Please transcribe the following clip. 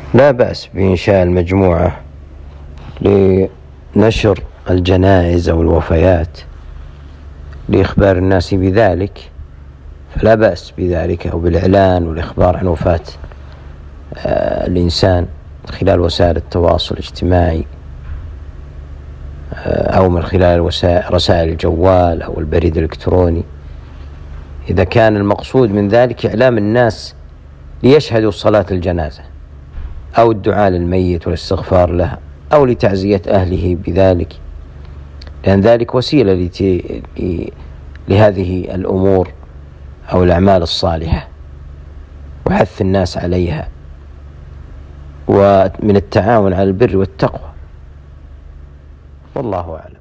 لا بأس بإنشاء المجموعة لنشر الجنائز أو الوفيات لإخبار الناس بذلك، فلا بأس بذلك، أو بالإعلان والإخبار عن وفاة الإنسان خلال وسائل التواصل الاجتماعي، أو من خلال رسائل الجوال أو البريد الإلكتروني، إذا كان المقصود من ذلك إعلام الناس ليشهدوا صلاة الجنازة أو الدعاء للميت والاستغفار له أو لتعزية أهله بذلك، لأن ذلك وسيلة لهذه الأمور أو الأعمال الصالحة وحث الناس عليها، ومن التعاون على البر والتقوى، والله أعلم.